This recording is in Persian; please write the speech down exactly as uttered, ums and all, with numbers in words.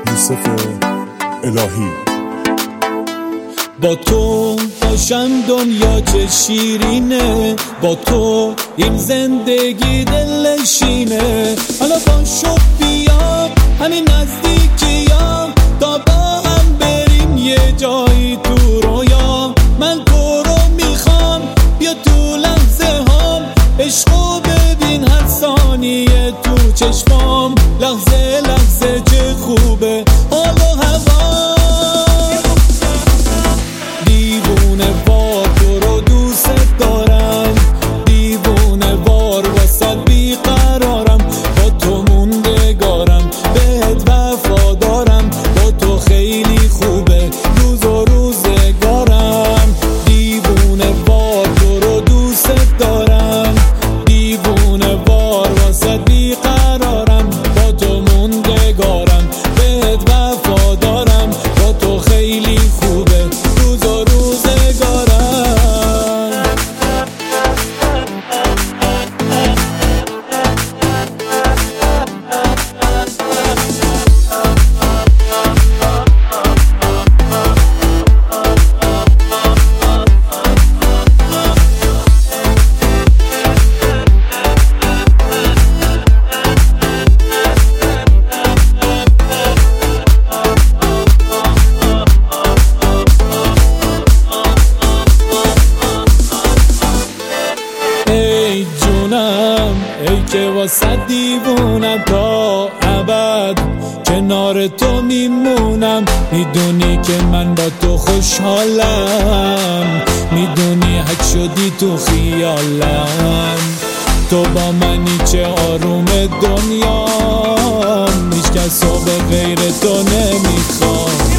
یوسف الهی. با تو باشم دنیا چه شیرینه، با تو این زندگی دلنشینه. حالا باشو بیا همین نزدیکیام تا با هم بریم یه جایی تو رویا. من تو رو میخوام بیا تو لحظه هام، عشقو ببین هر ثانیه تو چشمام. لحظه لحظه چه خوبه حال و هوا، دیوونه وار تو رو دوست دارم، دیوونه وار واسه بیقرارم. با تو موندگارم بهت وفادارم، با تو خیلی خوبه روز و روزگارم. دیوونه وار تو رو دوست دارم، دیوونه وار واسه بیقرارم. با تو موندگارم بهت وفادارم، با تو خیلی خوبه روز و روزگارم. ای جونم ای که واسه دیوونم تا ابد کنار تو میمونم. میدونی که من با تو خوشحالم، میدونی حک شدی تو خیالم. تو با منی چه آروم دنیا، هیچ کس رو به غیر تو نمیخوام.